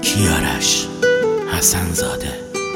کیارش حسن زاده.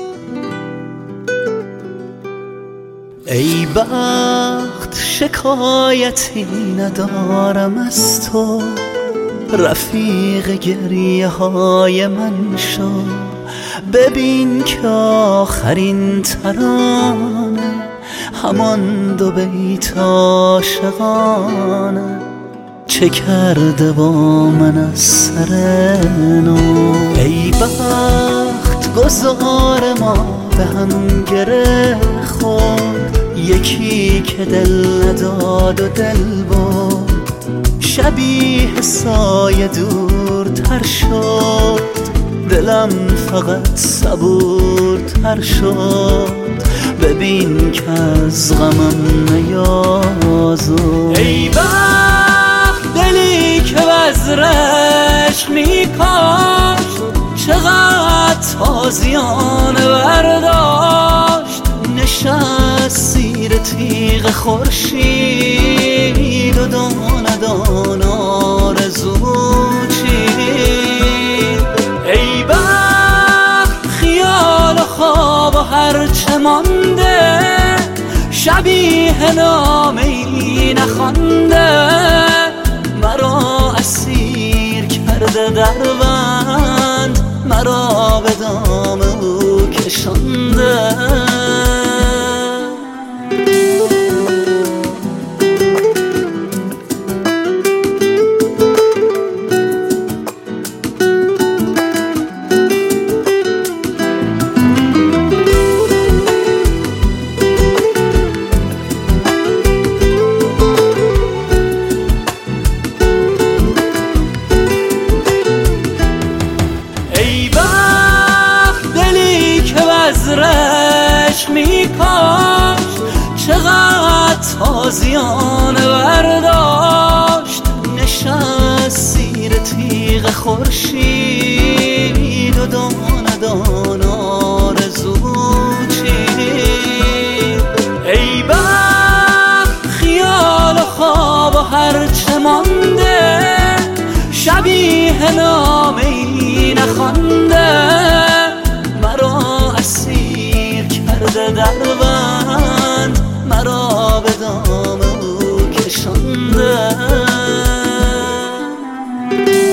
ای بخت شکایتی ندارم از تو، رفیق گریه های من شو. ببین که آخرین ترانه همان دو بیت عاشقانه، چه کرده با من از سر نو. ای بخت گذار ما به هم گره خورد، یکی که دل نداد و دل برد. شبیه سایه دورتر شد، دلم فقط صبورتر شد. ببین که از غمم نیازرد. ای بخت دلی که وزرش میکاشت، چقدر تازیانه برداشت. نشست زیر تیغ خورشید و دانه دانه آرزو چید. ای بخت خیال و خواب و هرچه مانده، شبیه نامه‌ای نخوانده. مرا اسیر کرده در بند، مرا به دام او کشانده. وزرش میکاشت، چقدر تازیانه برداشت. نشست زیر تیغ خورشید و دانه دانه آرزو چید. ای بخت خیال و خواب و هرچه مانده، شبیه نامه‌ای نخوانده. اسیر کرده در بند، مرا به دام او کشانده.